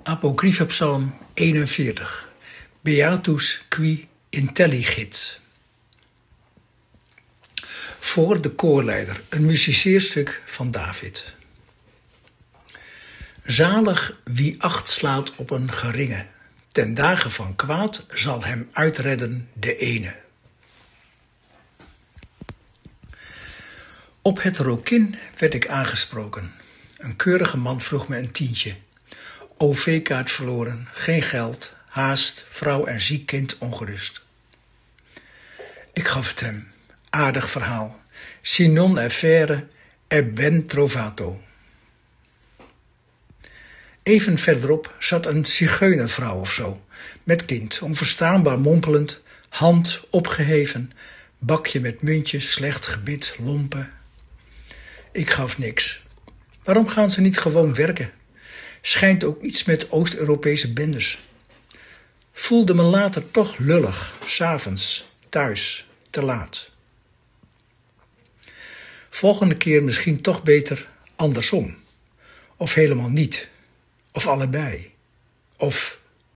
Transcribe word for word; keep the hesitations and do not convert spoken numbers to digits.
Apocryphe Psalm eenenveertig. Beatus qui intelligit. Voor de koorleider, een musiceerstuk van David. Zalig wie acht slaat op een geringe, ten dagen van kwaad zal hem uitredden de ene. Op het Rokin werd ik aangesproken. Een keurige man vroeg me een tientje. O V-kaart verloren, geen geld, haast, vrouw en ziek kind ongerust. Ik gaf het hem. Aardig verhaal. Si non è vere, è ben trovato. Even verderop zat een zigeunervrouw of zo, met kind, onverstaanbaar mompelend, hand opgeheven, bakje met muntjes, slecht gebit, lompen. Ik gaf niks. Waarom gaan ze niet gewoon werken? Schijnt ook iets met Oost-Europese bendes. Voelde me later toch lullig, 's avonds, thuis, te laat. Volgende keer misschien toch beter andersom. Of helemaal niet. Of allebei. Of